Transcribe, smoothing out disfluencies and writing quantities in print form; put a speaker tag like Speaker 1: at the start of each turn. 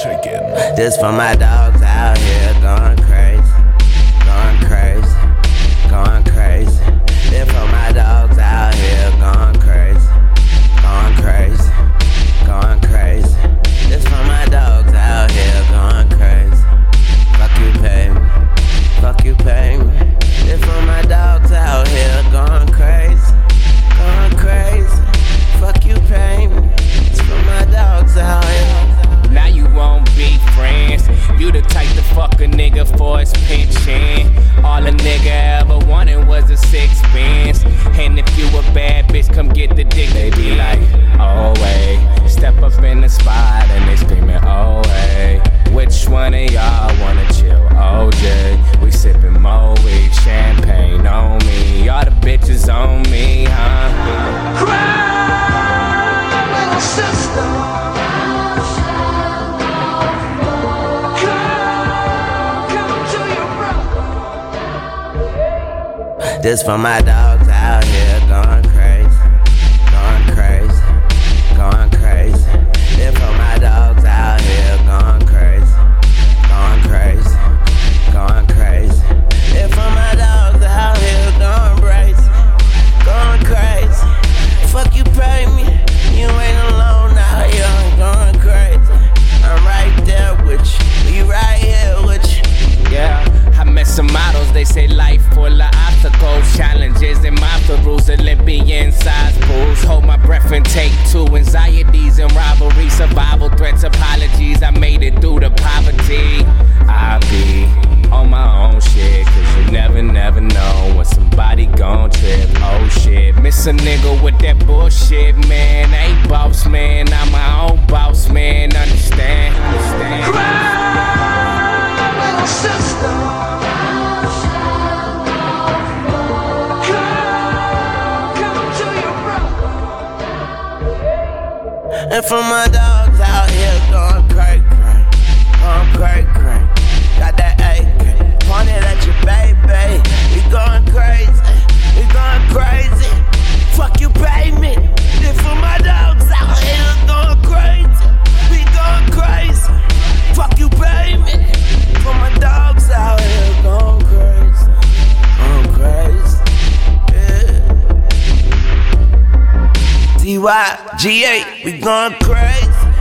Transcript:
Speaker 1: shaking.
Speaker 2: This for my dogs out here going crazy, going crazy, going crazy. This for my dogs out here going crazy, going crazy, going crazy. This for my dogs out here going crazy. Fuck you, pay me. Fuck you, pay me. This for my dogs out here going crazy, going crazy. Fuck you, pay me. It's for my dogs out here.
Speaker 3: Now you won't be friends. You the type to fuck a nigga for his pension. All a nigga ever wanted was a sixpence. And if you a bad bitch, come get the dick. They be like, oh hey. Step up in the spot and they screaming, oh hey. Which one of y'all wanna chill? OJ. We sippin' Moe, champagne on me. All the bitches on me, huh?
Speaker 4: Cry, little sister.
Speaker 2: This for my dogs out here going crazy, going crazy, going crazy. This for my dogs out here going crazy, going crazy, going crazy. This for my dogs out here going crazy, going crazy. Fuck you, pay me. You ain't alone out here going crazy. I'm right there with you. You right here with you.
Speaker 3: Yeah, I met some models, they say life full of obstacles, challenges and monsters, Olympian size pools. Hold my breath and take two, anxieties and rivalry, survival threats, apologies. I made it through the poverty. I be on my own shit, cause you never know when somebody gon' trip. Oh shit, miss a nigga with that bullshit, man. Ain't boss, man, I'm my own boss, man. Understand?
Speaker 4: Cry, little sister.
Speaker 2: And for my dogs out here going cray cray, going cray cray. Got that AK pointed at your baby. We going crazy, we going crazy. Fuck you, pay me. And for my dogs out here going crazy, we going crazy. Fuck you, pay me. For my dogs out here going crazy, going crazy. Yeah. TY, G8, we going crazy.